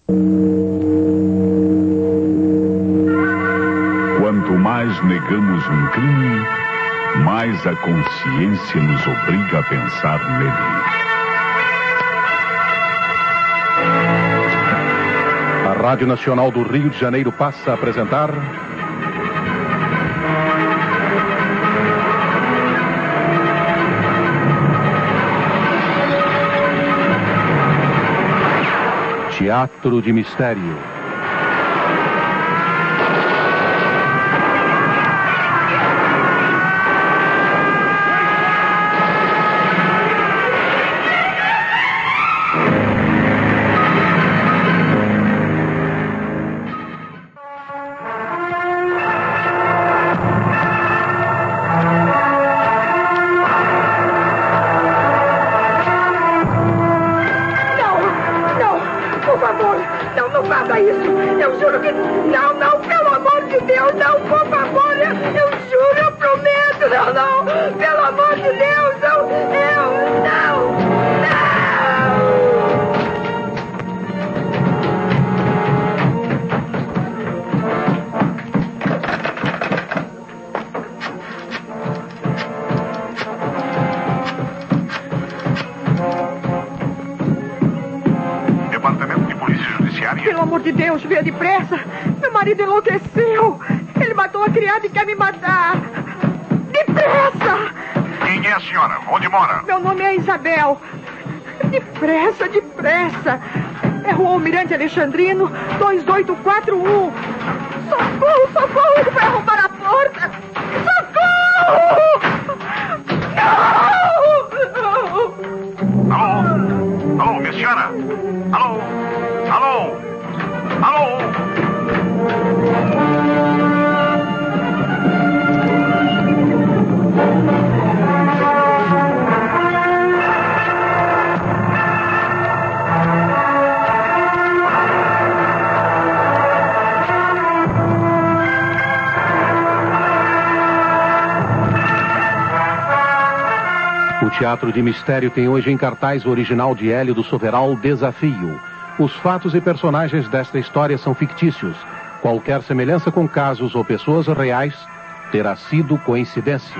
Quanto mais negamos um crime, mais a consciência nos obriga a pensar nele. A Rádio Nacional do Rio de Janeiro passa a apresentar... Teatro de Mistério. Pelo amor de Deus, venha depressa. Meu marido enlouqueceu. Ele matou a criada e quer me matar. Depressa! Quem é a senhora? Onde mora? Meu nome é Isabel. Depressa, depressa. É Rua Almirante Alexandrino, 2841. Socorro, socorro, ele vai arrombar a porta. Socorro! Não! Alô? Alô, minha senhora? Alô? Alô? Alô? O Teatro de Mistério tem hoje em cartaz o original de Hélio do Soveral, Desafio. Os fatos e personagens desta história são fictícios. Qualquer semelhança com casos ou pessoas reais terá sido coincidência.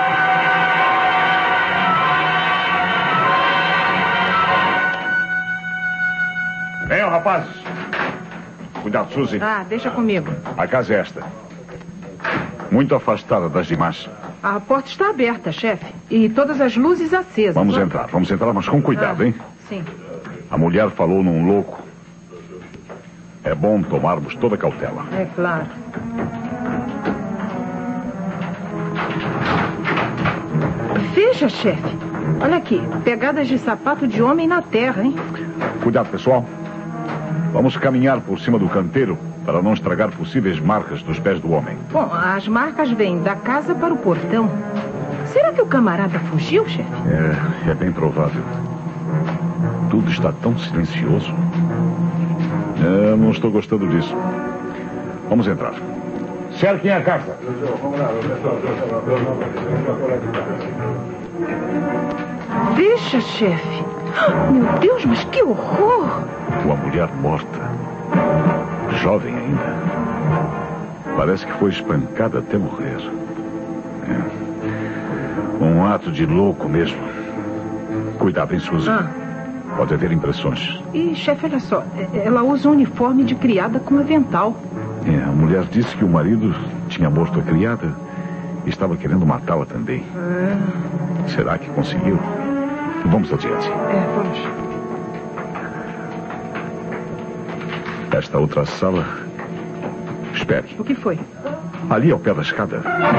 Venham, rapazes. Cuidado, Suzy. Ah, deixa comigo. A casa é esta. Muito afastada das demais. A porta está aberta, chefe. E todas as luzes acesas. Vamos entrar, mas com cuidado, hein? Sim. A mulher falou num louco. É bom tomarmos toda cautela. É claro. Veja, chefe. Olha aqui. Pegadas de sapato de homem na terra, hein? Cuidado, pessoal. Vamos caminhar por cima do canteiro para não estragar possíveis marcas dos pés do homem. Bom, as marcas vêm da casa para o portão. Será que o camarada fugiu, chefe? É bem provável. Tudo está tão silencioso. Eu não estou gostando disso. Vamos entrar. Cerquem a casa. Veja, chefe. Meu Deus, mas que horror! Uma mulher morta. Jovem ainda. Parece que foi espancada até morrer. Um ato de louco mesmo. Cuidado, hein, Suzy? Pode haver impressões. E, chefe, olha só. Ela usa um uniforme de criada com avental. A mulher disse que o marido tinha morto a criada e estava querendo matá-la também. Será que conseguiu? Vamos adiante. Vamos. Esta outra sala... Espere. O que foi? Ali ao pé da escada.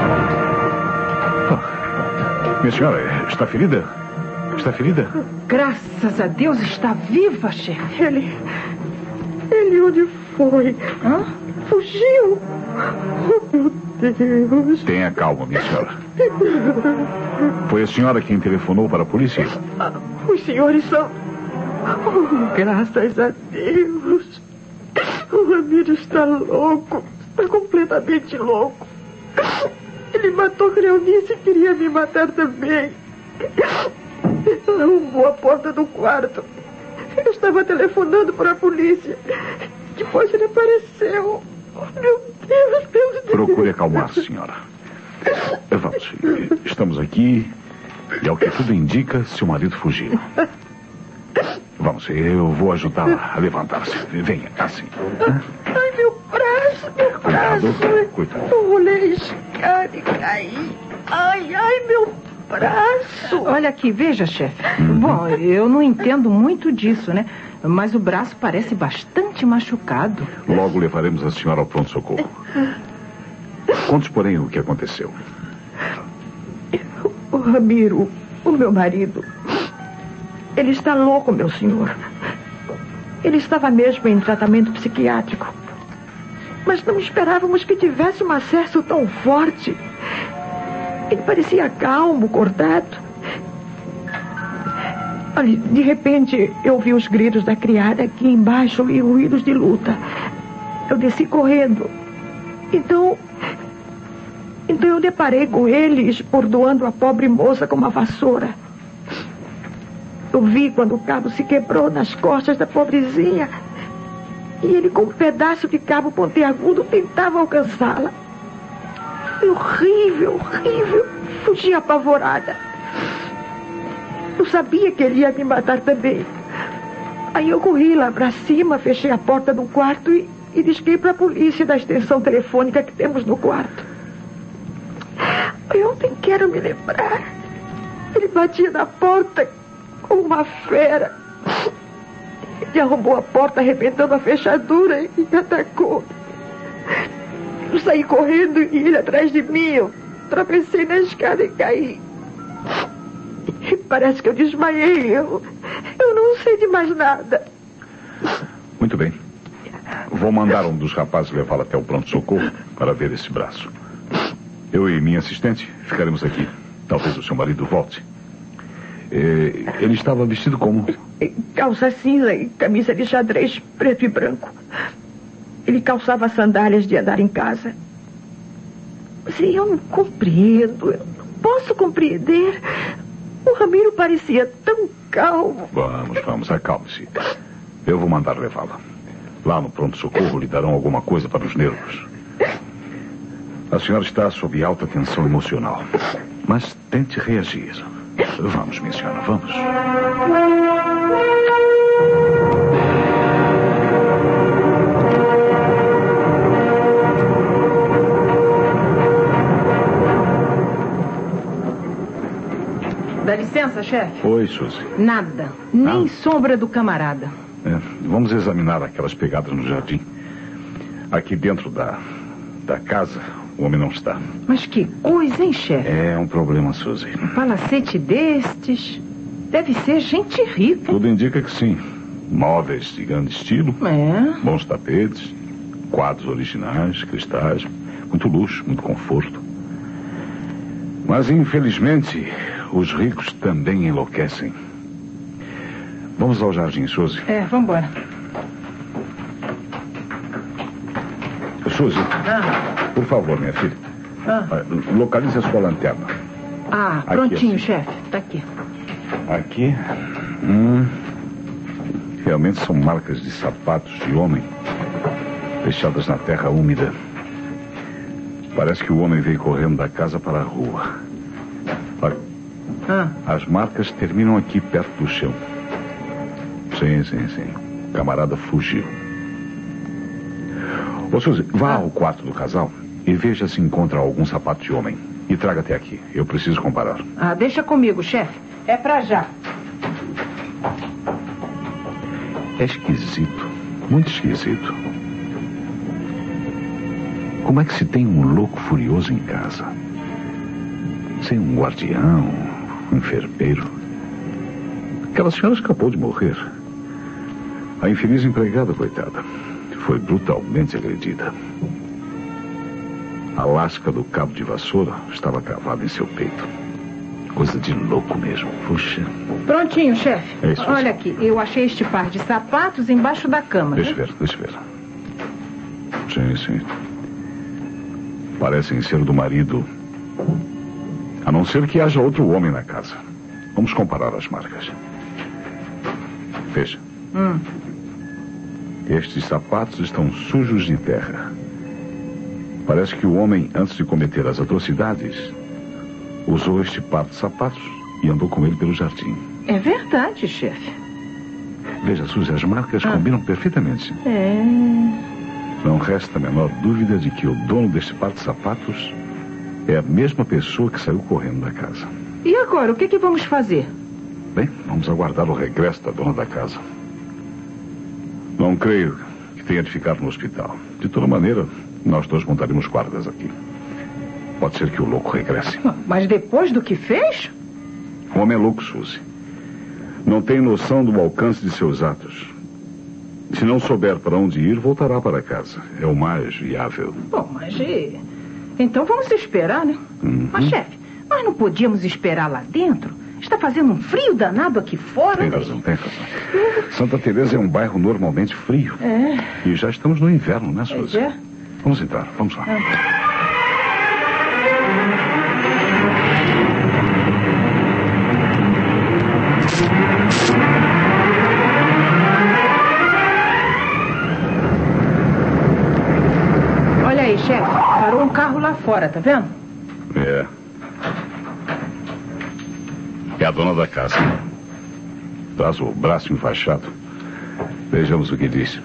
Minha senhora, está ferida? Está ferida? Graças a Deus está viva, chefe. Ele onde foi? Fugiu. Oh, meu Deus. Tenha calma, minha senhora. Foi a senhora quem telefonou para a polícia? Os senhores são... Oh, graças a Deus. O Ramiro está louco. Está completamente louco. Ele matou Cleonice e queria me matar também. Arrombou a porta do quarto. Eu estava telefonando para a polícia. Depois ele apareceu. Meu Deus. Procure acalmar-se, senhora. Vamos, estamos aqui e, ao que tudo indica, seu marido fugiu. Vamos, eu vou ajudá-la a levantar-se. Venha, assim. Ai, meu braço. Cuidado. Eu rolei a escada e caí. Ai, meu braço. Olha aqui, veja, chefe. Bom, eu não entendo muito disso, né? Mas o braço parece bastante machucado. Logo levaremos a senhora ao pronto-socorro. Conte, porém, o que aconteceu. O Ramiro, o meu marido, ele está louco, meu senhor. Ele estava mesmo em tratamento psiquiátrico. Mas não esperávamos que tivesse um acesso tão forte. Ele parecia calmo, cortado. Olha, de repente, eu vi os gritos da criada aqui embaixo e ruídos de luta. Eu desci correndo. Então eu deparei com ele esbordoando a pobre moça com uma vassoura. Eu vi quando o cabo se quebrou nas costas da pobrezinha. E ele, com um pedaço de cabo pontiagudo, tentava alcançá-la. Foi horrível. Fugi apavorada. Eu sabia que ele ia me matar também. Aí eu corri lá para cima, fechei a porta do quarto e disquei para a polícia da extensão telefônica que temos no quarto. Eu nem quero me lembrar. Ele batia na porta como uma fera. Ele arrombou a porta, arrebentando a fechadura e me atacou. Eu saí correndo e ele atrás de mim. Eu tropecei na escada e caí. E parece que eu desmaiei. Eu não sei de mais nada. Muito bem. Vou mandar um dos rapazes levá-la até o pronto-socorro para ver esse braço. Eu e minha assistente ficaremos aqui. Talvez o seu marido volte. Ele estava vestido como? Calça cinza e camisa de xadrez preto e branco. Ele calçava sandálias de andar em casa. Mas eu não compreendo. Eu não posso compreender. O Ramiro parecia tão calmo. Vamos, acalme-se. Eu vou mandar levá-la. Lá no pronto-socorro lhe darão alguma coisa para os nervos. A senhora está sob alta tensão emocional. Mas tente reagir. Vamos, minha senhora, vamos. Dá licença, chefe? Oi, Suzy. Nada. Nem sombra do camarada. Vamos examinar aquelas pegadas no jardim. Aqui dentro da casa, o homem não está. Mas que coisa, hein, chefe? É um problema, Suzy. Um palacete destes deve ser gente rica. Tudo indica que sim. Móveis de grande estilo. Bons tapetes, quadros originais, cristais. Muito luxo, muito conforto. Mas, infelizmente, os ricos também enlouquecem. Vamos ao jardim, Suzy. Vamos embora. Suzy, por favor, minha filha. Localize a sua lanterna. Prontinho, assim. chefe. Tá aqui. Aqui. Realmente são marcas de sapatos de homem deixadas na terra úmida. Parece que o homem veio correndo da casa para a rua. Olha, as marcas terminam aqui perto do chão. Sim. O camarada fugiu. Ô, Suzy, vá ao quarto do casal e veja se encontra algum sapato de homem. E traga até aqui. Eu preciso comparar. Deixa comigo, chefe. É pra já. É esquisito. Muito esquisito. Como é que se tem um louco furioso em casa? Sem um guardião, um enfermeiro. Aquela senhora escapou de morrer. A infeliz empregada, coitada, foi brutalmente agredida. A lasca do cabo de vassoura estava cravada em seu peito. Coisa de louco mesmo. Puxa. Prontinho, chefe. É isso. Olha aqui, eu achei este par de sapatos embaixo da cama. Deixa eu ver. Sim. Parecem ser do marido. A não ser que haja outro homem na casa. Vamos comparar as marcas. Veja. Estes sapatos estão sujos de terra. Parece que o homem, antes de cometer as atrocidades, usou este par de sapatos e andou com ele pelo jardim. É verdade, chefe. Veja, Suzy, as marcas combinam perfeitamente. Não resta a menor dúvida de que o dono deste par de sapatos é a mesma pessoa que saiu correndo da casa. E agora, o que vamos fazer? Bem, vamos aguardar o regresso da dona da casa. Não creio que tenha de ficar no hospital. De toda maneira, nós dois montaremos guardas aqui. Pode ser que o louco regresse. Mas depois do que fez? O homem é louco, Suzy. Não tem noção do alcance de seus atos. Se não souber para onde ir, voltará para casa. É o mais viável. Bom, então vamos esperar, né? Mas, chefe, nós não podíamos esperar lá dentro? Está fazendo um frio danado aqui fora. Tem razão, tem razão. Santa Teresa é um bairro normalmente frio. E já estamos no inverno, né, Suzy? Vamos entrar, vamos lá. Olha aí, chefe. Parou um carro lá fora, tá vendo? É a dona da casa. Traz o braço enfaixado. Vejamos o que diz.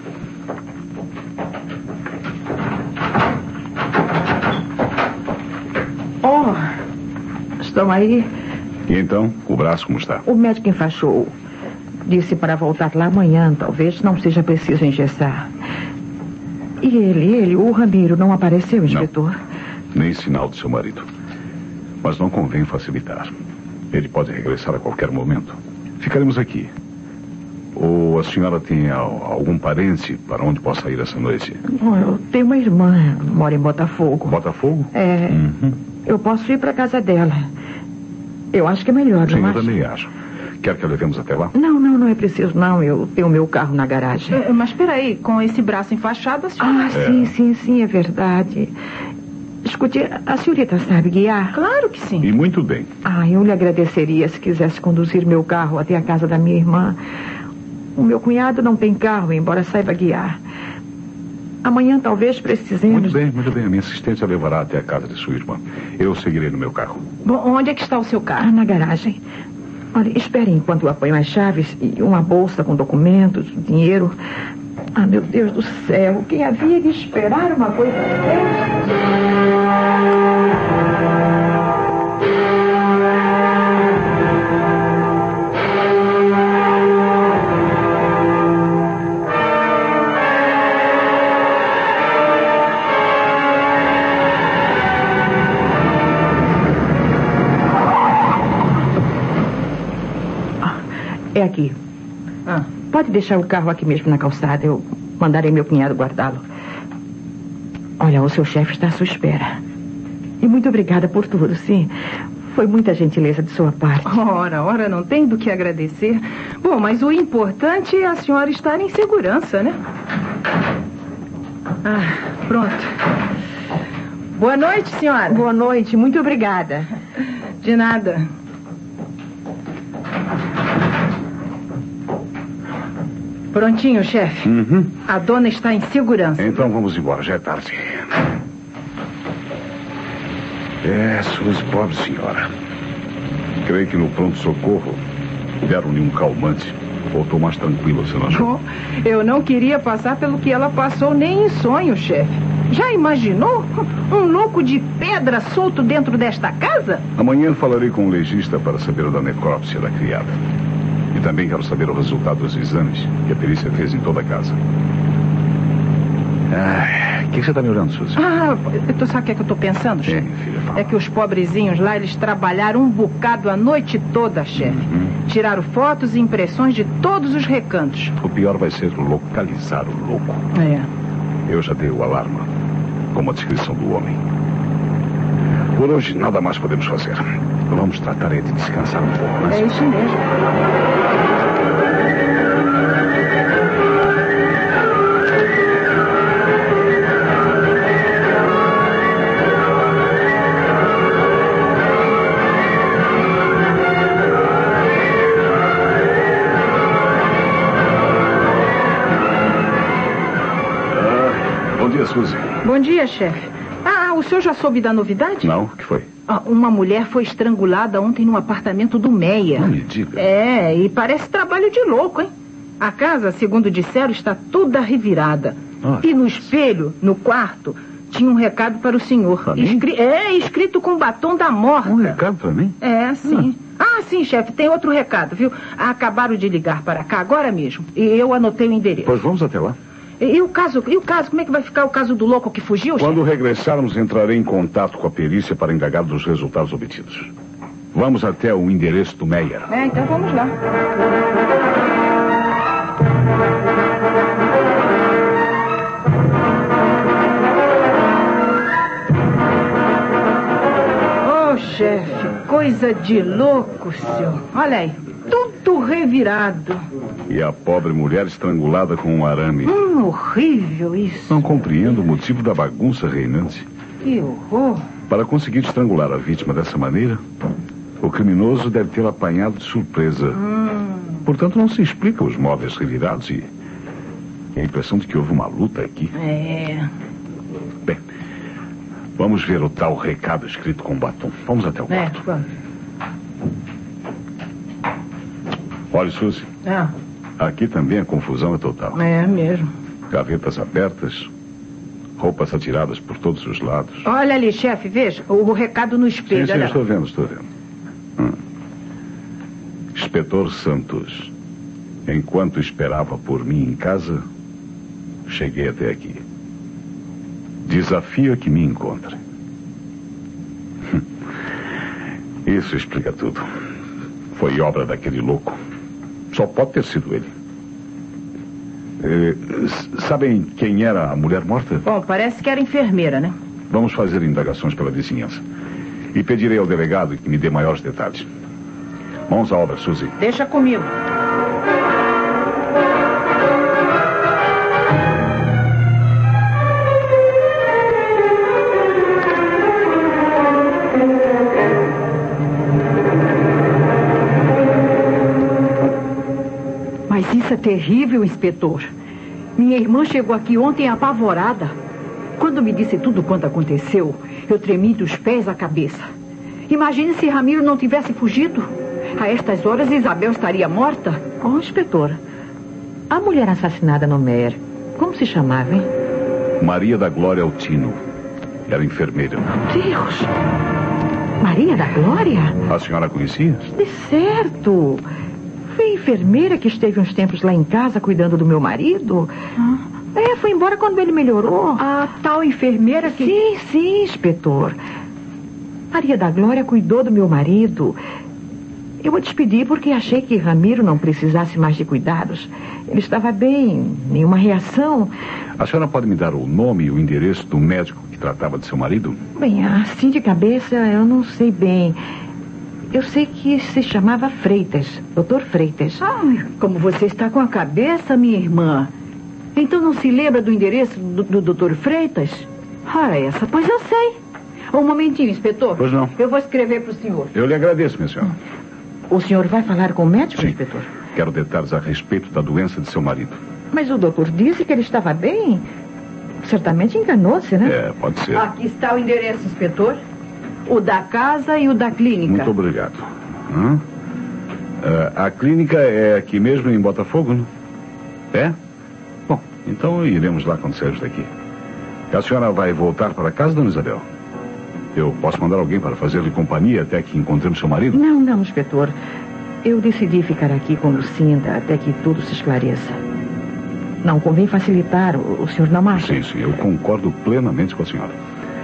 Estão aí? E então, o braço como está? O médico enfaixou. Disse para voltar lá amanhã. Talvez não seja preciso engessar. E ele, o Ramiro, não apareceu, inspetor? Não. Nem sinal do seu marido. Mas não convém facilitar. Ele pode regressar a qualquer momento. Ficaremos aqui. Ou a senhora tem algum parente para onde possa ir essa noite? Eu tenho uma irmã, mora em Botafogo. Botafogo? Eu posso ir para a casa dela. Eu acho que é melhor, sim, não eu também acho. Quer que a levemos até lá? Não é preciso, não. Eu tenho o meu carro na garagem. Mas espera aí, com esse braço enfaixado, a senhora... Sim, é verdade. Escute, a senhorita sabe guiar? Claro que sim. E muito bem. Eu lhe agradeceria se quisesse conduzir meu carro até a casa da minha irmã. O meu cunhado não tem carro, embora saiba guiar. Amanhã talvez precisemos... Muito bem. A minha assistente a levará até a casa de sua irmã. Eu seguirei no meu carro. Bom, onde é que está o seu carro? Na garagem. Olha, espere enquanto eu apanho as chaves e uma bolsa com documentos, dinheiro. Meu Deus do céu. Quem havia de esperar uma coisa dessa? É aqui. Pode deixar o carro aqui mesmo na calçada. Eu mandarei meu cunhado guardá-lo. Olha, o seu chefe está à sua espera. E muito obrigada por tudo, sim. Foi muita gentileza de sua parte. Ora, não tem do que agradecer. Bom, mas o importante é a senhora estar em segurança, né? Pronto. Boa noite, senhora. Boa noite, muito obrigada. De nada. Prontinho, chefe. A dona está em segurança. Então vamos embora, já é tarde. Suzy, pobre senhora. Creio que no pronto-socorro deram-lhe um calmante. Voltou mais tranquila, você não achou? Eu não queria passar pelo que ela passou nem em sonho, chefe. Já imaginou? Um louco de pedra solto dentro desta casa? Amanhã falarei com o legista para saber da necrópsia da criada. E também quero saber o resultado dos exames que a perícia fez em toda a casa. O que você está me olhando, Suzy? Tu sabe o que é que eu estou pensando, chefe? Filha, fala. É que os pobrezinhos lá, eles trabalharam um bocado a noite toda, chefe. Tiraram fotos e impressões de todos os recantos. O pior vai ser localizar o louco. Eu já dei o alarme, como a descrição do homem. Por hoje, nada mais podemos fazer. Vamos tratar de descansar um pouco, né? É isso mesmo. Bom dia, Suzy. Bom dia, chefe. O senhor já soube da novidade? Não, o que foi? Uma mulher foi estrangulada ontem no apartamento do Meyer. Não me diga. E parece trabalho de louco, hein? A casa, segundo disseram, está toda revirada. E no espelho, no quarto, tinha um recado para o senhor. Para mim? Escrito com batom da morta. Um recado para mim? Sim. Sim, chefe, tem outro recado, viu? Acabaram de ligar para cá agora mesmo. E eu anotei o endereço. Pois vamos até lá. E o caso? Como é que vai ficar o caso do louco que fugiu, chefe? Quando regressarmos, entrarei em contato com a perícia para indagar dos resultados obtidos. Vamos até o endereço do Meyer. Então vamos lá. Chefe, coisa de louco, senhor. Olha aí, tudo revirado. E a pobre mulher estrangulada com um arame. Horrível isso. Não compreendo o motivo da bagunça reinante. Que horror. Para conseguir estrangular a vítima dessa maneira, o criminoso deve tê-la apanhado de surpresa. Portanto, não se explica os móveis revirados e a impressão de que houve uma luta aqui. Bem, vamos ver o tal recado escrito com batom. Vamos até o quarto. Vamos. Olha, Suzy. Aqui também a confusão é total. É mesmo. Gavetas abertas, roupas atiradas por todos os lados. Olha ali, chefe, veja. O recado no espelho. Sim, estou vendo. Inspetor Santos. Enquanto esperava por mim em casa, cheguei até aqui. Desafio que me encontre. Isso explica tudo. Foi obra daquele louco. Só pode ter sido ele. Sabem quem era a mulher morta? Bom, parece que era enfermeira, né? Vamos fazer indagações pela vizinhança. E pedirei ao delegado que me dê maiores detalhes. Mãos à obra, Suzy. Deixa comigo. Mas isso é terrível, inspetor. Minha irmã chegou aqui ontem apavorada. Quando me disse tudo quanto aconteceu, eu tremi dos pés à cabeça. Imagine se Ramiro não tivesse fugido. A estas horas, Isabel estaria morta. Inspetor, a mulher assassinada no Meyer, como se chamava, hein? Maria da Glória Altino. Era enfermeira. Deus! Maria da Glória? A senhora conhecia? De certo. Foi a enfermeira que esteve uns tempos lá em casa cuidando do meu marido. Foi embora quando ele melhorou. A tal enfermeira que... Sim, inspetor. Maria da Glória cuidou do meu marido. Eu a despedi porque achei que Ramiro não precisasse mais de cuidados. Ele estava bem, nenhuma reação. A senhora pode me dar o nome e o endereço do médico que tratava de seu marido? Bem, assim de cabeça eu não sei bem. Eu sei que se chamava Freitas, Dr. Freitas. Como você está com a cabeça, minha irmã. Então não se lembra do endereço do Dr. Freitas? Pois eu sei. Um momentinho, inspetor. Pois não. Eu vou escrever para o senhor. Eu lhe agradeço, minha senhora. O senhor vai falar com o médico, Sim. inspetor? Quero detalhes a respeito da doença de seu marido. Mas o doutor disse que ele estava bem. Certamente enganou-se, né? Pode ser. Aqui está o endereço, inspetor. O da casa e o da clínica. Muito obrigado. A clínica é aqui mesmo em Botafogo, não? É? Bom, então iremos lá quando sairmos daqui. A senhora vai voltar para casa, dona Isabel? Eu posso mandar alguém para fazer-lhe companhia até que encontremos seu marido? Não, inspetor. Eu decidi ficar aqui com Lucinda até que tudo se esclareça. Não convém facilitar, o senhor não acha? Sim, eu concordo plenamente com a senhora.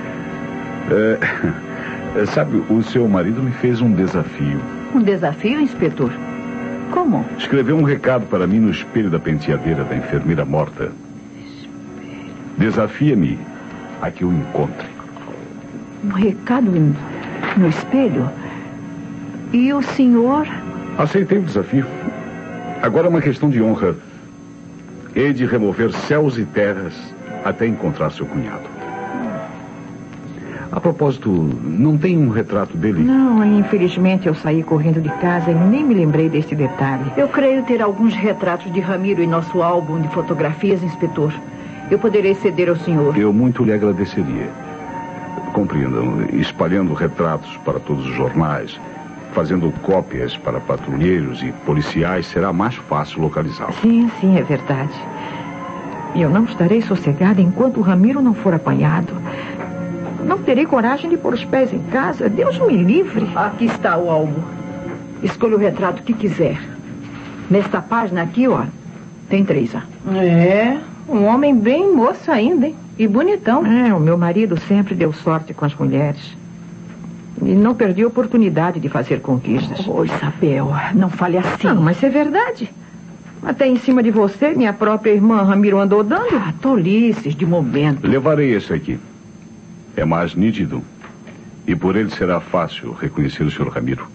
Sabe, o seu marido me fez um desafio. Um desafio, inspetor? Como? Escreveu um recado para mim no espelho da penteadeira da enfermeira morta. Desafia-me a que o encontre. Um recado no espelho? E o senhor? Aceitei o desafio. Agora é uma questão de honra. Hei de remover céus e terras até encontrar seu cunhado. A propósito, não tem um retrato dele? Não, infelizmente eu saí correndo de casa e nem me lembrei deste detalhe. Eu creio ter alguns retratos de Ramiro em nosso álbum de fotografias, inspetor. eu poderei ceder ao senhor. Eu muito lhe agradeceria. Compreendam, espalhando retratos para todos os jornais, fazendo cópias para patrulheiros e policiais, será mais fácil localizá-lo. Sim, sim, é verdade. E eu não estarei sossegada enquanto o Ramiro não for apanhado. Não terei coragem de pôr os pés em casa. Deus me livre. Aqui está o álbum. Escolha o retrato que quiser. Nesta página aqui, ó, tem 3, ó. É, um homem bem moço ainda, hein? E bonitão. O meu marido sempre deu sorte com as mulheres. E não perdi a oportunidade de fazer conquistas. Ô, Isabel, não fale assim. Não, mas é verdade. Até em cima de você, minha própria irmã Ramiro andou dando. Tolices de momento. Levarei esse aqui. É mais nítido. E por ele será fácil reconhecer o Sr. Ramiro.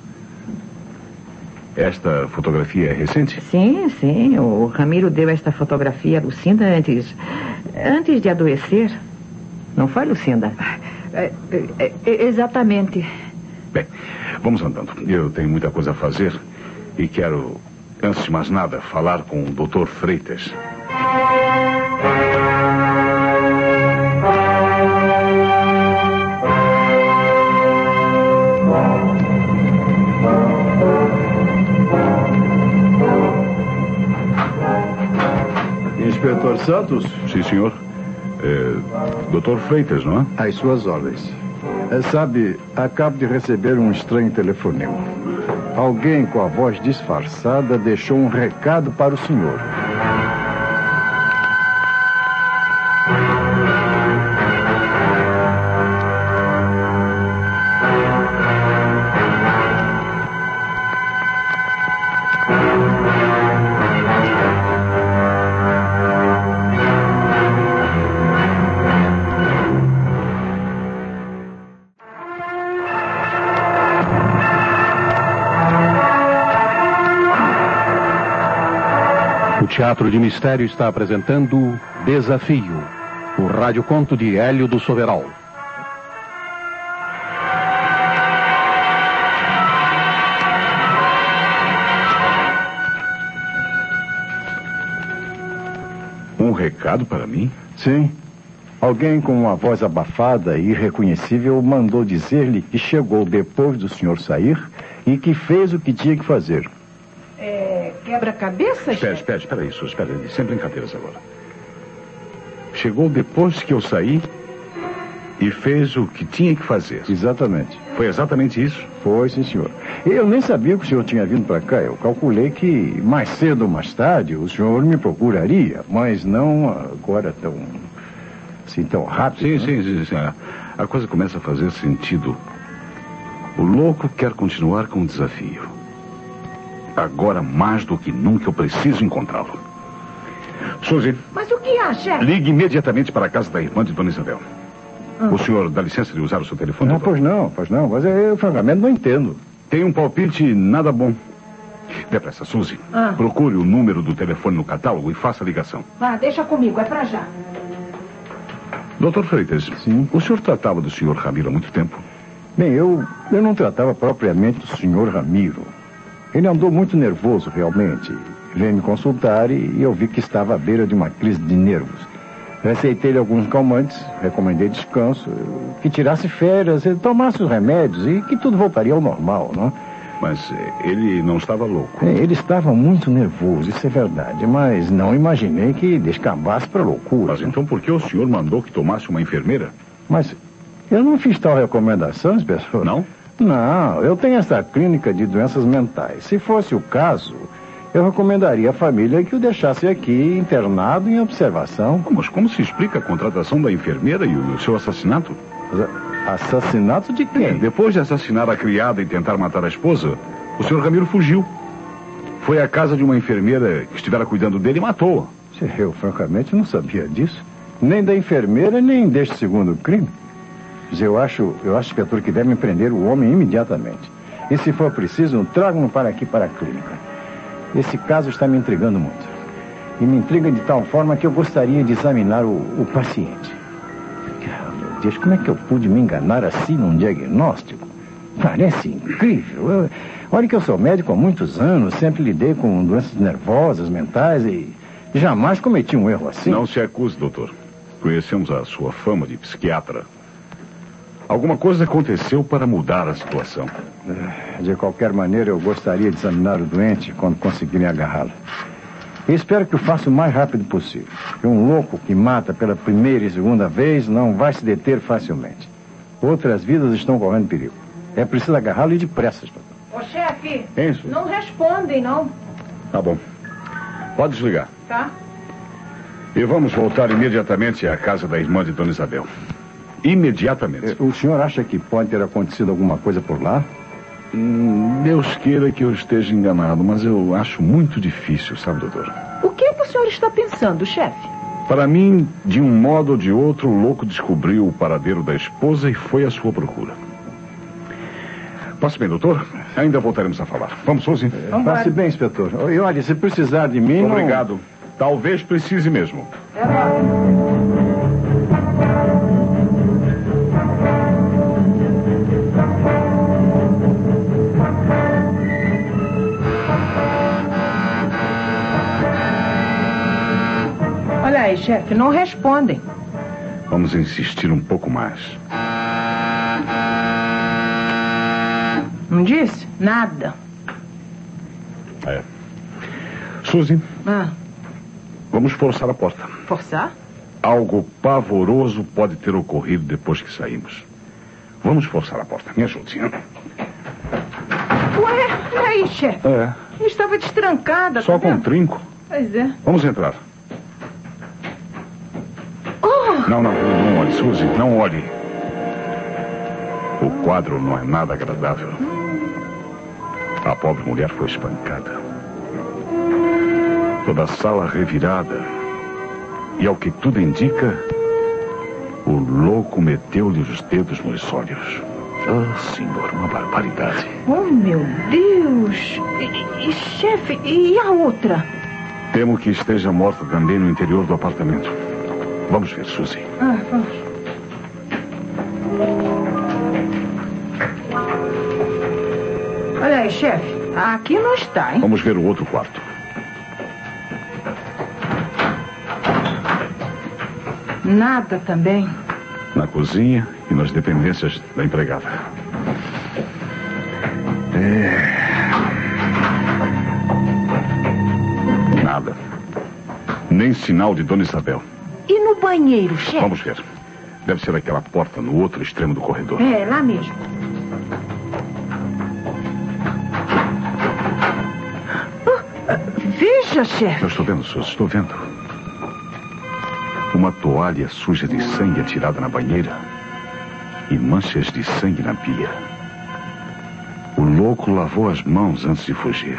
Esta fotografia é recente? Sim, sim. O Ramiro deu esta fotografia a Lucinda antes de adoecer. Não foi, Lucinda? Exatamente. Bem, vamos andando. Eu tenho muita coisa a fazer e quero, antes de mais nada, falar com o Dr. Freitas. Inspetor Santos? Sim, senhor. Dr. Freitas, não é? Às suas ordens. Sabe, acabo de receber um estranho telefonema. Alguém com a voz disfarçada deixou um recado para o senhor. O Teatro de Mistério está apresentando Desafio, o radioconto de Hélio do Soveral. Um recado para mim? Sim. Alguém com uma voz abafada e irreconhecível mandou dizer-lhe que chegou depois do senhor sair e que fez o que tinha que fazer. Quebra-cabeça? Espera aí, espera aí. Sem brincadeiras agora. Chegou depois que eu saí e fez o que tinha que fazer. Exatamente. Foi exatamente isso? Foi, sim, senhor. Eu nem sabia que o senhor tinha vindo para cá. Eu calculei que mais cedo ou mais tarde o senhor me procuraria, mas não agora tão rápido. Sim. A coisa começa a fazer sentido. O louco quer continuar com o desafio. Agora, mais do que nunca, eu preciso encontrá-lo. Suzy. Mas o que há, chefe? Ligue imediatamente para a casa da irmã de Dona Isabel. O senhor dá licença de usar o seu telefone? Pois não. Mas eu, francamente, não entendo. Tem um palpite nada bom. Depressa, Suzy. Procure o número do telefone no catálogo e faça a ligação. Deixa comigo, é pra já. Dr. Freitas. Sim. O senhor tratava do senhor Ramiro há muito tempo? Bem, eu não tratava propriamente do senhor Ramiro. Ele andou muito nervoso, realmente. Veio me consultar e eu vi que estava à beira de uma crise de nervos. Receitei-lhe alguns calmantes, recomendei descanso, que tirasse férias, tomasse os remédios e que tudo voltaria ao normal, não? Mas ele não estava louco? Ele estava muito nervoso, isso é verdade, mas não imaginei que descambasse para loucura. Mas então por que o senhor mandou que tomasse uma enfermeira? Mas eu não fiz tal recomendação, inspetor. Não? Não, eu tenho essa clínica de doenças mentais. Se fosse o caso, eu recomendaria à família que o deixasse aqui internado em observação. Mas como se explica a contratação da enfermeira e o seu assassinato? Assassinato de quem? Depois de assassinar a criada e tentar matar a esposa, o senhor Ramiro fugiu. Foi à casa de uma enfermeira que estivera cuidando dele e matou-a. Eu, francamente, não sabia disso. Nem da enfermeira, nem deste segundo crime. Eu acho, inspetor, que devem prender o homem imediatamente. E se for preciso, tragam-no para aqui, para a clínica. Esse caso está me intrigando muito. E me intriga de tal forma que eu gostaria de examinar o paciente. Meu Deus, como é que eu pude me enganar assim num diagnóstico? Parece incrível. Olha que eu sou médico há muitos anos, sempre lidei com doenças nervosas, mentais e Jamais cometi um erro assim. Não se acuse, doutor. Conhecemos a sua fama de psiquiatra. Alguma coisa aconteceu para mudar a situação. De qualquer maneira, eu gostaria de examinar o doente quando conseguirem agarrá-lo. E espero que o faça o mais rápido possível. Porque um louco que mata pela primeira e segunda vez não vai se deter facilmente. Outras vidas estão correndo perigo. É preciso agarrá-lo e depressa, doutor. Ô, chefe, Isso. não respondem, não. Tá bom. Pode desligar. Tá? E vamos voltar imediatamente à casa da irmã de Dona Isabel. Imediatamente. O senhor acha que pode ter acontecido alguma coisa por lá? Deus queira que eu esteja enganado, mas eu acho muito difícil, sabe, doutor? O que é que o senhor está pensando, chefe? Para mim, de um modo ou de outro, o louco descobriu o paradeiro da esposa e foi à sua procura. Passe bem, doutor. Ainda voltaremos a falar. Vamos, Suzy? Passe bem, inspetor. E olha, se precisar de mim... Muito obrigado. Talvez precise mesmo. Olha aí, chefe, não respondem. Vamos insistir um pouco mais. Não disse? Nada. Suzy, Ah, vamos forçar a porta. forçar? Algo pavoroso pode ter ocorrido depois que saímos. Vamos forçar a porta. Me ajude. Ué, olha aí, chefe. Estava destrancada. Só tá com um vendo? trinco. Pois é. Vamos entrar. Oh, Não olhe, Suzy, não olhe. O quadro não é nada agradável. A pobre mulher foi espancada. Toda a sala revirada. E ao que tudo indica, o louco meteu-lhe os dedos nos olhos. Ah, senhor, uma barbaridade. oh, meu Deus. E, chefe, e a outra? Temo que esteja morta também no interior do apartamento. Vamos ver, Suzy. Ah, vamos. Olha aí, chefe. Aqui não está, hein? Vamos ver o outro quarto. Nada também. Na cozinha e nas dependências da empregada. Nada. Nem sinal de Dona Isabel. E no banheiro, chefe? Vamos ver. Deve ser aquela porta no outro extremo do corredor. É, lá mesmo. Veja, chefe. Eu estou vendo, Suzy, estou vendo. Uma toalha suja de sangue atirada na banheira e manchas de sangue na pia. O louco lavou as mãos antes de fugir.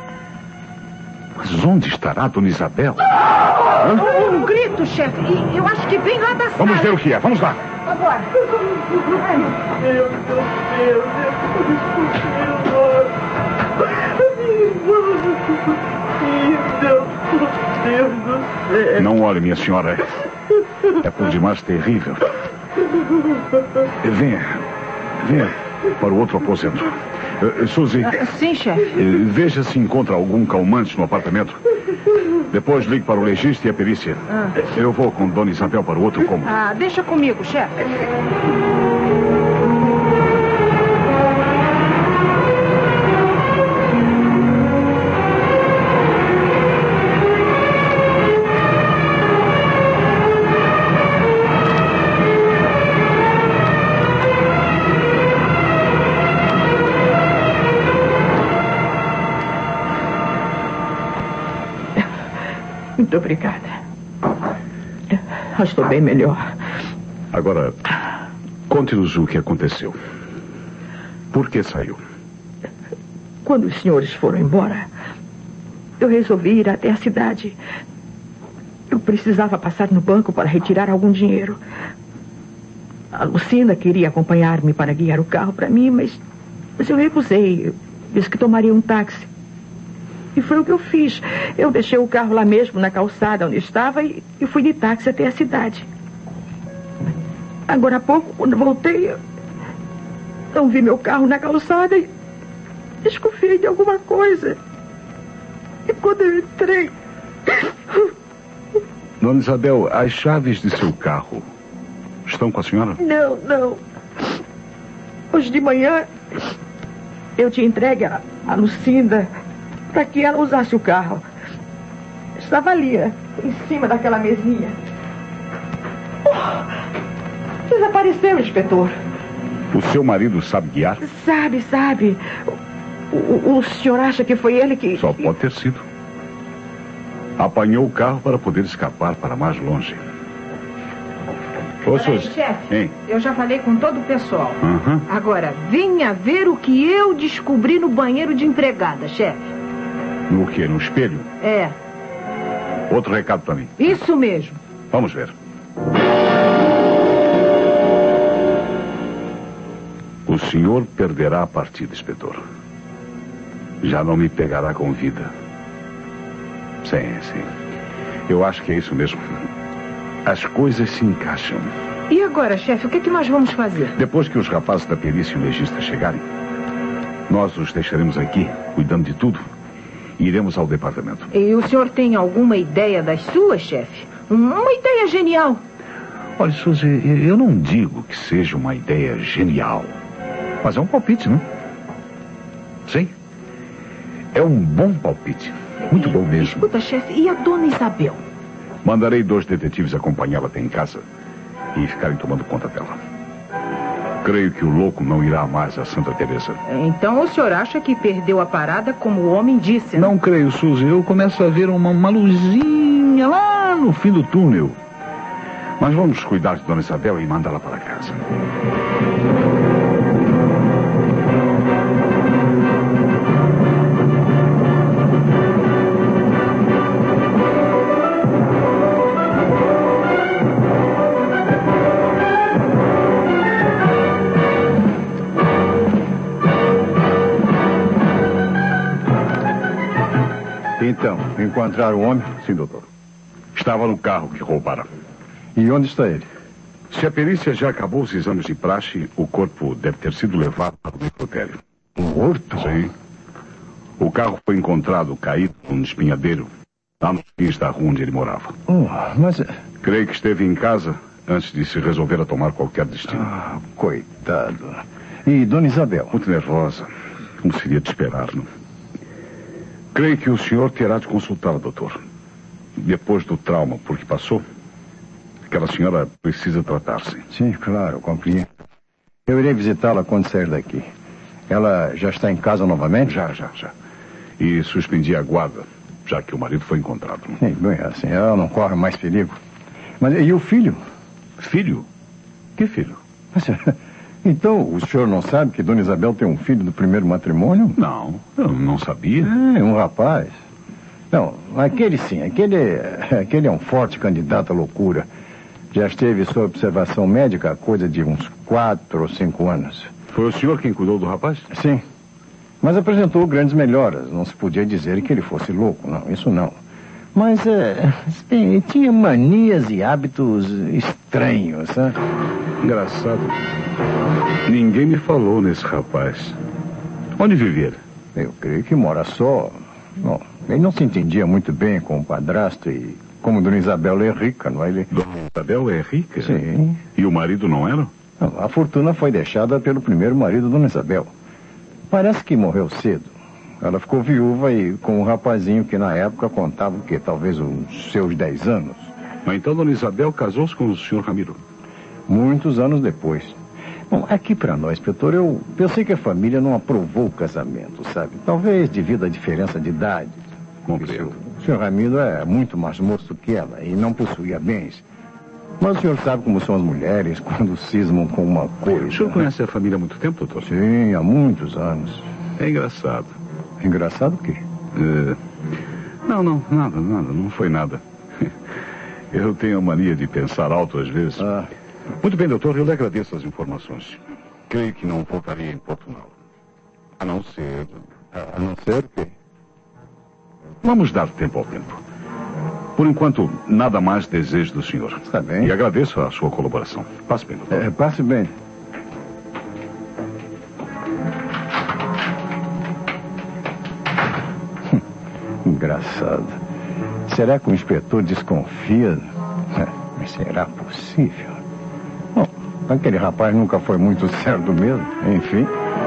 Mas onde estará Dona Isabel? Um grito, chefe. E eu acho que vem lá da sala. Vamos ver o que é, vamos lá. Agora. Não olhe, minha senhora. É por demais terrível. Venha para o outro aposento. Suzy, Sim, chefe. veja se encontra algum calmante no apartamento. Depois ligue para o legista e a perícia. Eu vou com Dona Isabel para o outro cômodo. Ah, deixa comigo, chefe. Muito obrigada. Eu estou bem melhor. Agora, conte-nos o que aconteceu. Por que saiu? Quando os senhores foram embora, eu resolvi ir até a cidade. Eu precisava passar no banco para retirar algum dinheiro. A Lucinda queria acompanhar-me para guiar o carro para mim, mas eu recusei. Eu disse que tomaria um táxi. E foi o que eu fiz. Eu deixei o carro lá mesmo, na calçada onde estava, e fui de táxi até a cidade. Agora há pouco, quando voltei, eu não vi meu carro na calçada e desconfiei de alguma coisa. E quando eu entrei, Dona Isabel, as chaves de seu carro estão com a senhora? Não. Hoje de manhã eu te entregue a Lucinda para que ela usasse o carro. Estava ali, em cima daquela mesinha. Desapareceu, inspetor. O seu marido sabe guiar? Sabe. O senhor acha que foi ele que... Só pode ter sido. Apanhou o carro para poder escapar para mais longe. Ô, Suzy. Chefe, hein? eu já falei com todo o pessoal. Uhum. Agora, venha ver o que eu descobri no banheiro de empregada, chefe. No quê? No espelho? É. Outro recado para mim. Isso mesmo. Vamos ver. O senhor perderá a partida, inspetor. Já não me pegará com vida. Sim. Eu acho que é isso mesmo. As coisas se encaixam. E agora, chefe, o que é que nós vamos fazer? Depois que os rapazes da perícia e o legista chegarem, nós os deixaremos aqui, cuidando de tudo, e iremos ao departamento. E o senhor tem alguma ideia das suas, chefe? Uma ideia genial. Olha, Suzy, eu não digo que seja uma ideia genial, mas é um palpite, não? Sim. É um bom palpite. Muito bom mesmo. Escuta, chefe, e a dona Isabel? Mandarei 2 detetives acompanhá-la até em casa e ficarem tomando conta dela. Creio que o louco não irá mais a Santa Teresa. Então o senhor acha que perdeu a parada como o homem disse, né? Não creio, Suzy. Eu começo a ver uma luzinha lá no fim do túnel. Mas vamos cuidar de Dona Isabel e mandá-la para casa. Então, encontraram o homem? Sim, doutor. Estava no carro que roubaram. E onde está ele? Se a perícia já acabou os exames de praxe, o corpo deve ter sido levado para o necrotério. Morto? Sim. O carro foi encontrado caído num espinhadeiro, lá nos fins da rua onde ele morava. Mas... Creio que esteve em casa antes de se resolver a tomar qualquer destino. Coitado. E Dona Isabel? Muito nervosa, como seria de esperar, não? Creio que o senhor terá de consultá-la, doutor. Depois do trauma por que passou, aquela senhora precisa tratar-se. Sim, claro, compreendo. Eu irei visitá-la quando sair daqui. Ela já está em casa novamente? Já. E suspendi a guarda, já que o marido foi encontrado. Sim, bem, assim, ela não corre mais perigo. Mas e o filho? Filho? Que filho? Mas, então, o senhor não sabe que Dona Isabel tem um filho do primeiro matrimônio? Não, eu não sabia. É, um rapaz. Não, aquele sim, aquele é um forte candidato à loucura. Já esteve sob observação médica há coisa de uns 4 ou 5 anos. Foi o senhor quem cuidou do rapaz? Sim, mas apresentou grandes melhoras. Não se podia dizer que ele fosse louco, não, isso não. Mas, bem, tinha manias e hábitos estranhos, né? Engraçado. Ninguém me falou nesse rapaz. Onde vive ele? Eu creio que mora só. Bom, ele não se entendia muito bem com o padrasto e como Dona Isabel é rica, não é? Ele... Dona Isabel é rica? Sim. E o marido não era? Não, a fortuna foi deixada pelo primeiro marido de Dona Isabel. Parece que morreu cedo. Ela ficou viúva e com um rapazinho que na época contava o quê? Talvez uns seus 10 anos. Mas então Dona Isabel casou-se com o senhor Ramiro? Muitos anos depois. Bom, aqui para nós, inspetor, eu sei que a família não aprovou o casamento, sabe? Talvez devido à diferença de idade. Compreendo. O senhor Ramiro é muito mais moço que ela e não possuía bens. Mas o senhor sabe como são as mulheres quando cismam com uma coisa. O senhor conhece a família há muito tempo, doutor? Sim, há muitos anos. É engraçado. Engraçado o quê? Não, nada, não foi nada. Eu tenho a mania de pensar alto às vezes. Muito bem, doutor, eu lhe agradeço as informações. Creio que não voltarei em Portugal. A não ser o quê? Vamos dar tempo ao tempo. Por enquanto, nada mais desejo do senhor. Está bem. E agradeço a sua colaboração. Passe bem, doutor. Passe bem. Engraçado. Será que o inspetor desconfia será possível? Bom, aquele rapaz nunca foi muito certo mesmo. Enfim.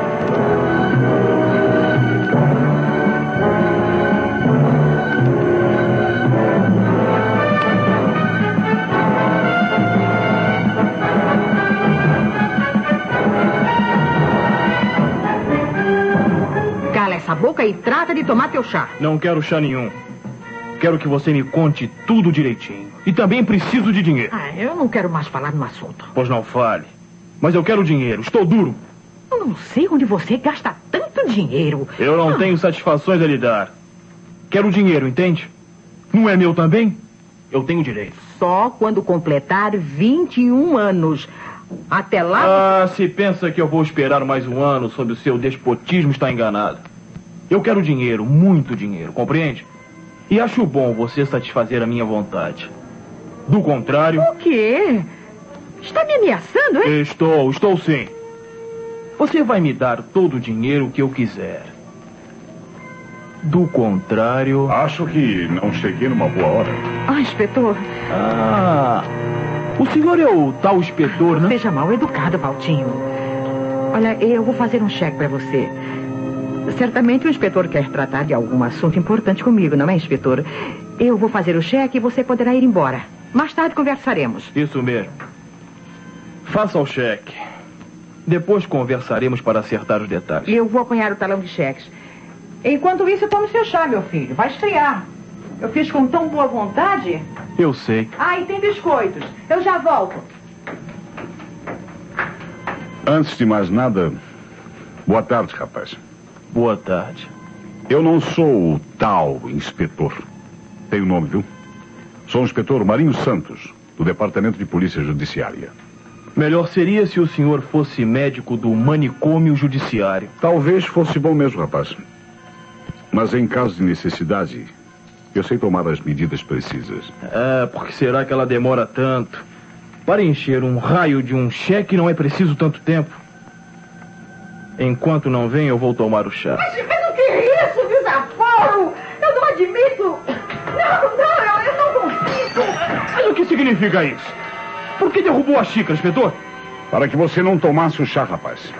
Cala essa boca e trata de tomar teu chá. Não quero chá nenhum. Quero que você me conte tudo direitinho. E também preciso de dinheiro. Eu não quero mais falar no assunto. Pois não fale. Mas eu quero dinheiro. Estou duro. Eu não sei onde você gasta tanto dinheiro. Eu não tenho satisfações a lhe dar. Quero dinheiro, entende? Não é meu também? Eu tenho direito. Só quando completar 21 anos. Até lá... Se pensa que eu vou esperar mais um ano sob o seu despotismo, está enganado. Eu quero dinheiro, muito dinheiro, compreende? E acho bom você satisfazer a minha vontade. Do contrário... O quê? Está me ameaçando, hein? Estou sim. Você vai me dar todo o dinheiro que eu quiser. Do contrário... Acho que não cheguei numa boa hora. Inspetor. O senhor é o tal inspetor, né? Seja mal educado, Valtinho. Olha, eu vou fazer um cheque para você. Certamente o inspetor quer tratar de algum assunto importante comigo, não é, inspetor? Eu vou fazer o cheque e você poderá ir embora. Mais tarde conversaremos. Isso mesmo. Faça o cheque. Depois conversaremos para acertar os detalhes. Eu vou apanhar o talão de cheques. Enquanto isso, tome seu chá, meu filho. Vai esfriar. Eu fiz com tão boa vontade. Eu sei. E tem biscoitos. Eu já volto. Antes de mais nada, boa tarde, rapaz. Boa tarde. Eu não sou o tal inspetor. Tenho nome, viu? Sou o inspetor Marinho Santos, do Departamento de Polícia Judiciária. Melhor seria se o senhor fosse médico do manicômio judiciário. Talvez fosse bom mesmo, rapaz. Mas em caso de necessidade, eu sei tomar as medidas precisas. Por que será que ela demora tanto? Para encher um raio de um cheque não é preciso tanto tempo. Enquanto não vem, eu vou tomar o chá. Mas o que é isso? Desaforo! Eu não admito! Não, eu não consigo! Mas o que significa isso? Por que derrubou a xícara, inspetor? Para que você não tomasse o chá, rapaz.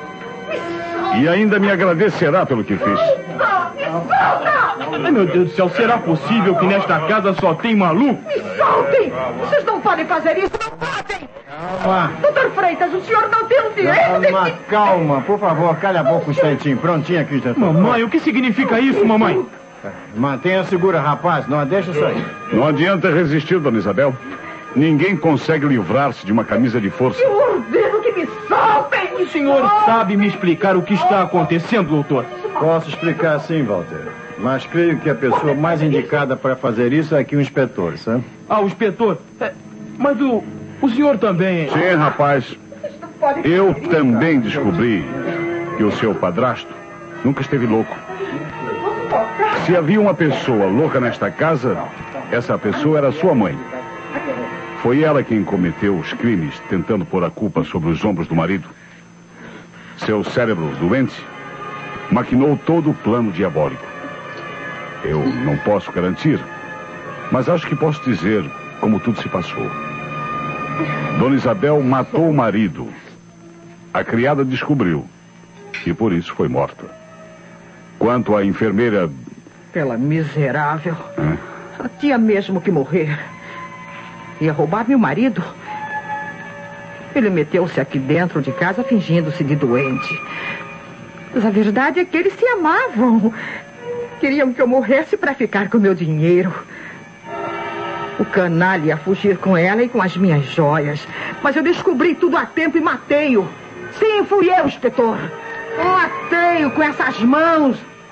E ainda me agradecerá pelo que fez. Me solta! Ai, meu Deus do céu, será possível que nesta casa só tem maluco? Me soltem! Vocês não podem fazer isso, não podem! Calma. Doutor Freitas, o senhor não tem o direito Calma, por favor, calha a boca um instantinho. Prontinho aqui, inspetor. Mamãe, o que significa isso, mamãe? Mantenha segura, rapaz. Não a deixa sair. Não adianta resistir, dona Isabel. Ninguém consegue livrar-se de uma camisa de força. Eu ordeno que me soltem! O senhor sabe me explicar o que está acontecendo, doutor? Posso explicar sim, Walter. Mas creio que a pessoa mais indicada para fazer isso é aqui o inspetor, sabe? O inspetor? Mas o senhor também... Sim, rapaz. Eu também descobri que o seu padrasto nunca esteve louco. Se havia uma pessoa louca nesta casa, essa pessoa era sua mãe. Foi ela quem cometeu os crimes, tentando pôr a culpa sobre os ombros do marido. Seu cérebro doente maquinou todo o plano diabólico. Eu não posso garantir, mas acho que posso dizer como tudo se passou. Dona Isabel matou o marido. A criada descobriu e por isso foi morta. Quanto à enfermeira... Aquela miserável. Ela tinha mesmo que morrer. Ia roubar meu marido. Ele meteu-se aqui dentro de casa fingindo-se de doente. Mas a verdade é que eles se amavam. Queriam que eu morresse para ficar com meu dinheiro. O canalha ia fugir com ela e com as minhas joias. Mas eu descobri tudo a tempo e matei-o. Sim, fui eu, inspetor. Matei-o com essas mãos.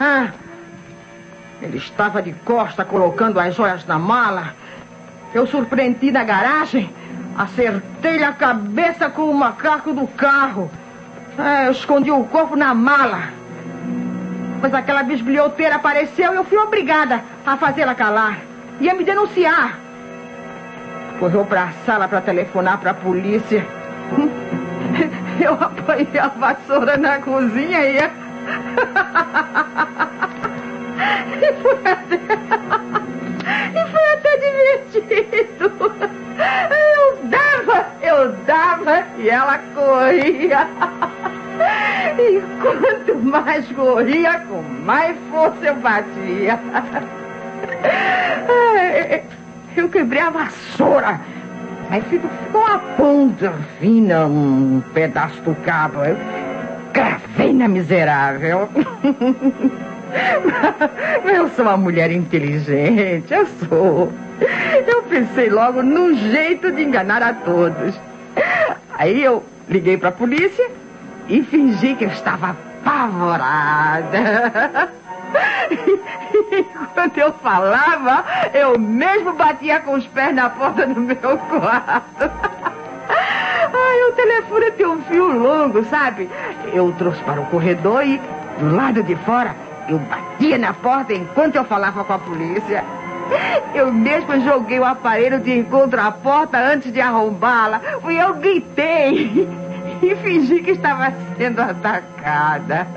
Ele estava de costa colocando as joias na mala. Eu surpreendi na garagem. Acertei-lhe a cabeça com o macaco do carro. Eu escondi o corpo na mala. Mas aquela bisbilhoteira apareceu e eu fui obrigada a fazê-la calar. Ia me denunciar. Correu para a sala para telefonar para a polícia. Eu apanhei a vassoura na cozinha e fui até... E foi até divertido. Eu dava e ela corria. E quanto mais corria, com mais força eu batia. Eu quebrei a vassoura. Aí ficou uma ponta fina, um pedaço do cabo. Eu cravei na miserável. Eu sou uma mulher inteligente, eu sou. Eu pensei logo num jeito de enganar a todos. Aí eu liguei para a polícia e fingi que eu estava apavorada. E quando eu falava, eu mesmo batia com os pés na porta do meu quarto. O telefone tem um fio longo, sabe? Eu trouxe para o corredor e do lado de fora eu batia na porta enquanto eu falava com a polícia. Eu mesma joguei o aparelho de encontro à porta antes de arrombá-la. E eu gritei e fingi que estava sendo atacada.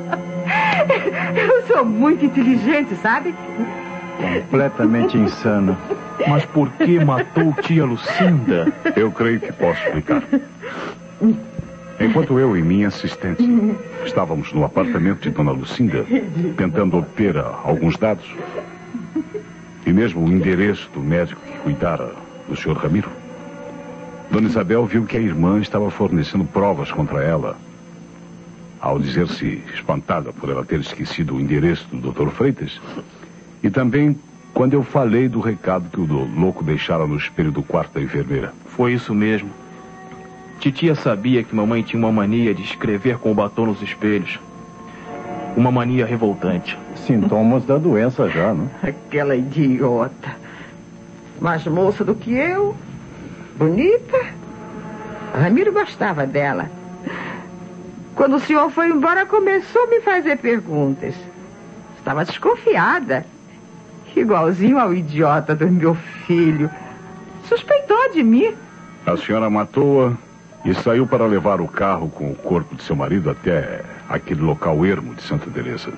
Eu sou muito inteligente, sabe? Completamente insano. Mas por que matou tia Lucinda? Eu creio que posso explicar. Enquanto eu e minha assistente estávamos no apartamento de Dona Lucinda, tentando obter alguns dados, e mesmo o endereço do médico que cuidara do Sr. Ramiro, Dona Isabel viu que a irmã estava fornecendo provas contra ela, ao dizer-se espantada por ela ter esquecido o endereço do Dr. Freitas, e também quando eu falei do recado que o louco deixara no espelho do quarto da enfermeira. Foi isso mesmo. Titia sabia que mamãe tinha uma mania de escrever com o batom nos espelhos. Uma mania revoltante. Sintomas da doença já, não? Aquela idiota. Mais moça do que eu. Bonita. Ramiro gostava dela. Quando o senhor foi embora, começou a me fazer perguntas. Estava desconfiada. Igualzinho ao idiota do meu filho. Suspeitou de mim. A senhora matou-a e saiu para levar o carro com o corpo de seu marido até aquele local ermo de Santa Teresa.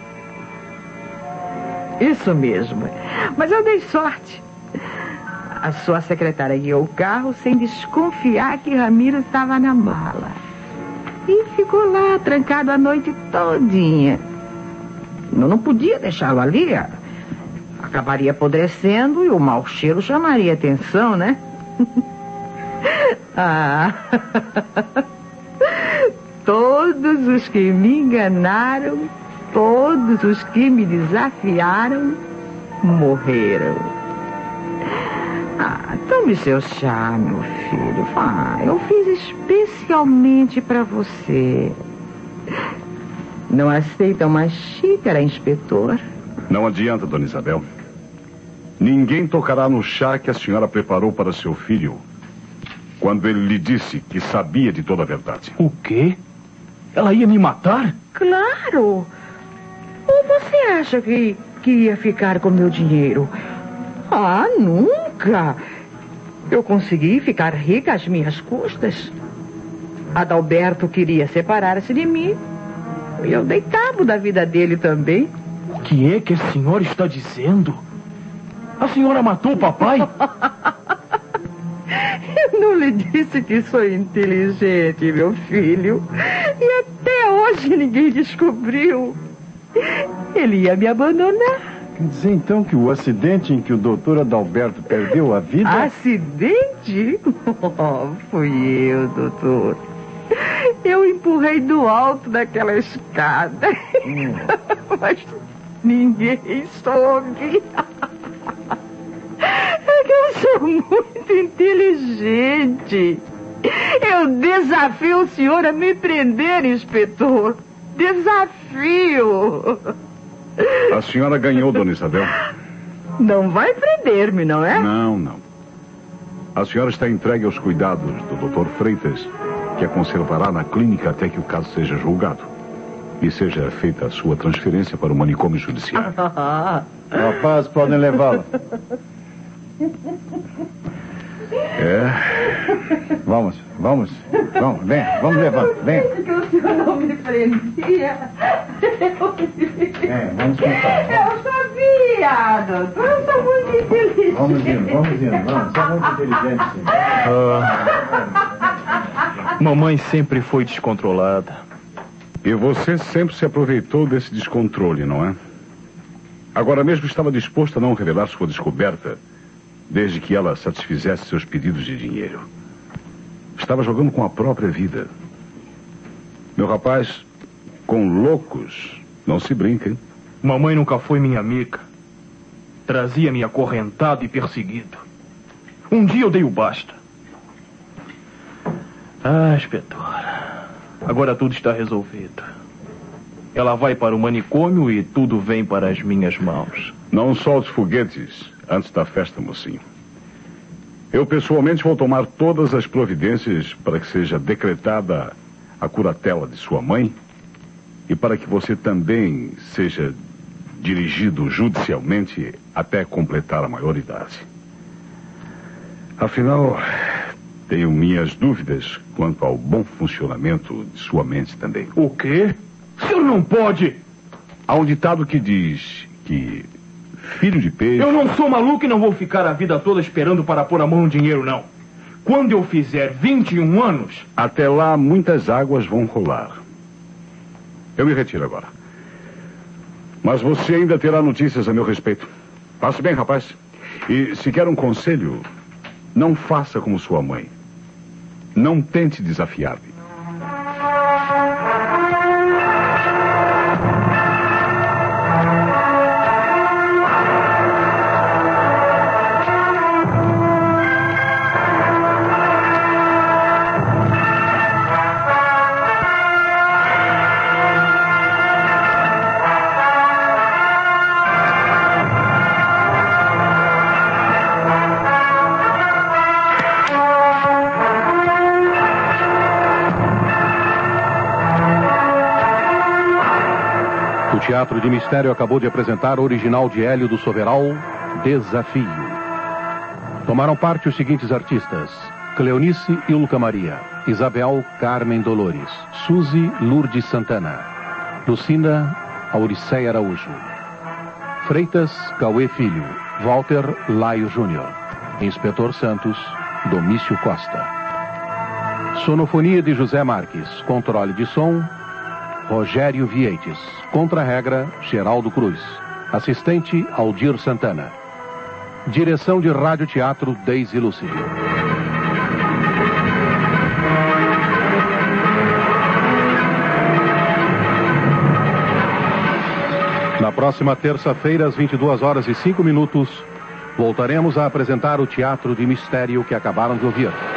Isso mesmo. Mas eu dei sorte. A sua secretária guiou o carro sem desconfiar que Ramiro estava na mala. E ficou lá, trancado a noite todinha. Eu não podia deixá-lo ali. Acabaria apodrecendo e o mau cheiro chamaria atenção, né? Todos os que me enganaram, todos os que me desafiaram, morreram. Tome seu chá, meu filho. Eu fiz especialmente para você. Não aceita uma xícara, inspetor? Não adianta, Dona Isabel. Ninguém tocará no chá que a senhora preparou para seu filho quando ele lhe disse que sabia de toda a verdade. O quê? Ela ia me matar? Claro! Ou você acha que ia ficar com meu dinheiro? Nunca! Eu consegui ficar rica às minhas custas. Adalberto queria separar-se de mim. E eu dei cabo da vida dele também. O que é que a senhora está dizendo? A senhora matou o papai? Eu não lhe disse que sou inteligente, meu filho. E até hoje ninguém descobriu. Ele ia me abandonar. Quer dizer, então, que o acidente em que o doutor Adalberto perdeu a vida... Acidente? Fui eu, doutor. Eu empurrei do alto daquela escada. Mas ninguém soube. É que eu sou muito inteligente. Eu desafio o senhor a me prender, inspetor. Desafio. A senhora ganhou, Dona Isabel. Não vai prender-me, não é? Não. A senhora está entregue aos cuidados do Dr. Freitas, que a conservará na clínica até que o caso seja julgado e seja feita a sua transferência para o manicômio judiciário. Rapaz, podem levá-la. Vamos, vem, vamos levando, vem. Que o senhor não me prendia. Vamos com calma. Eu sabia. Obrigada. Eu sou muito inteligente. Vamos indo. Vamos. Sou muito inteligente, sim. Mamãe sempre foi descontrolada. E você sempre se aproveitou desse descontrole, não é? Agora mesmo estava disposto a não revelar sua descoberta, desde que ela satisfizesse seus pedidos de dinheiro. Estava jogando com a própria vida. Meu rapaz, com loucos não se brinca, hein? Mamãe nunca foi minha amiga. Trazia-me acorrentado e perseguido. Um dia eu dei o basta. Ah, inspetor. Agora tudo está resolvido. Ela vai para o manicômio e tudo vem para as minhas mãos. Não solte foguetes antes da festa, mocinho. Eu pessoalmente vou tomar todas as providências para que seja decretada a curatela de sua mãe e para que você também seja dirigido judicialmente até completar a maioridade. Afinal, tenho minhas dúvidas quanto ao bom funcionamento de sua mente também. O quê? O senhor não pode! Há um ditado que diz que filho de peixe... Eu não sou maluco e não vou ficar a vida toda esperando para pôr a mão no dinheiro, não. Quando eu fizer 21 anos... Até lá, muitas águas vão rolar. Eu me retiro agora. Mas você ainda terá notícias a meu respeito. Passe bem, rapaz. E se quer um conselho, não faça como sua mãe. Não tente desafiar-me. O Teatro de Mistério acabou de apresentar o original de Hélio do Soveral, Desafio. Tomaram parte os seguintes artistas: Cleonice Ilka Maria, Isabel Carmen Dolores, Suzy Lourdes Santana, Lucina Auriceia Araújo, Freitas Cauê Filho, Walter Laio Júnior, Inspetor Santos Domício Costa. Sonofonia de José Marques, controle de som Rogério Vieites, contra-regra Geraldo Cruz, assistente Aldir Santana, direção de rádio teatro Deise Lúcido. Na próxima terça-feira, às 22h05, voltaremos a apresentar o Teatro de Mistério que acabaram de ouvir.